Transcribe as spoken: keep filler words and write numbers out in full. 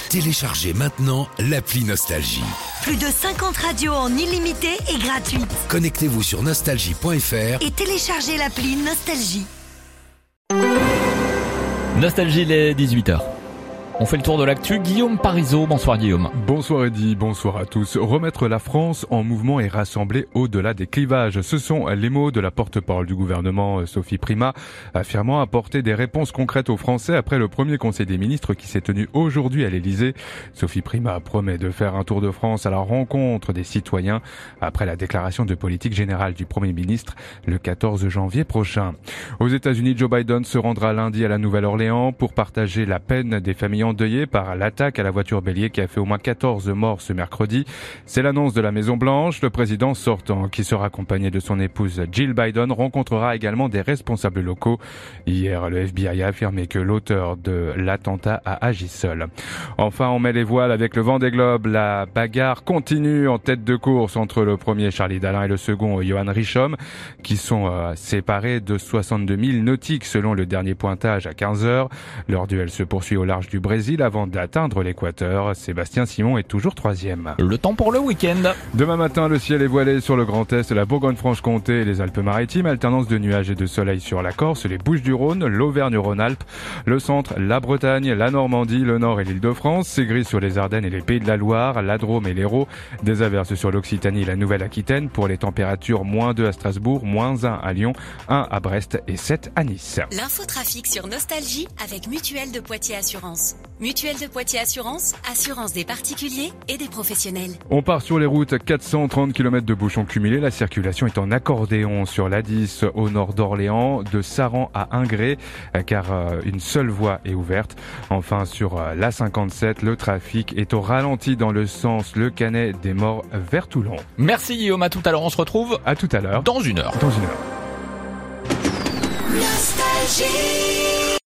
Téléchargez maintenant l'appli Nostalgie. Plus de cinquante radios en illimité et gratuite. Connectez-vous sur nostalgie point f r et téléchargez l'appli Nostalgie. Nostalgie, il est dix-huit heures. On fait le tour de l'actu. Guillaume Parisot, bonsoir Guillaume. Bonsoir Eddy, bonsoir à tous. Remettre la France en mouvement et rassembler au-delà des clivages. Ce sont les mots de la porte-parole du gouvernement, Sophie Primas, affirmant apporter des réponses concrètes aux Français après le premier conseil des ministres qui s'est tenu aujourd'hui à l'Elysée. Sophie Primas promet de faire un tour de France à la rencontre des citoyens après la déclaration de politique générale du Premier ministre le quatorze janvier prochain. Aux États-Unis, Joe Biden se rendra lundi à la Nouvelle-Orléans pour partager la peine des familles endeuillé par l'attaque à la voiture bélier qui a fait au moins quatorze morts ce mercredi. C'est l'annonce de la Maison-Blanche. Le président sortant, qui sera accompagné de son épouse Jill Biden, rencontrera également des responsables locaux. Hier, le F B I a affirmé que l'auteur de l'attentat a agi seul. Enfin, on met les voiles avec le Vendée Globe. La bagarre continue en tête de course entre le premier Charlie Dalin et le second Johan Richomme, qui sont euh, séparés de soixante-deux milles nautiques selon le dernier pointage à quinze heures. Leur duel se poursuit au large du Brésil avant d'atteindre l'équateur. Sébastien Simon est toujours troisième. Le temps pour le week-end. Demain matin, le ciel est voilé sur le Grand Est, la Bourgogne-Franche-Comté et les Alpes-Maritimes. Alternance de nuages et de soleil sur la Corse, les Bouches-du-Rhône, l'Auvergne-Rhône-Alpes, le centre, la Bretagne, la Normandie, le Nord et l'Île-de-France. C'est gris sur les Ardennes et les Pays de la Loire, la Drôme et l'Hérault. Des averses sur l'Occitanie et la Nouvelle-Aquitaine. Pour les températures, moins deux à Strasbourg, moins un à Lyon, un à Brest et sept à Nice. L'infotrafic sur Nostalgie avec Mutuelle de Poitiers Assurance. Mutuelle de Poitiers Assurance, assurance des particuliers et des professionnels. On part sur les routes, quatre cent trente kilomètres de bouchons cumulés. La circulation est en accordéon sur l'A dix au nord d'Orléans, de Saran à Ingré, car une seule voie est ouverte. Enfin, sur l'A cinquante-sept, le trafic est au ralenti dans le sens Le Canet des Morts vers Toulon. Merci Guillaume, à tout à l'heure. On se retrouve à tout à l'heure. Dans une heure. Dans une heure. Nostalgie.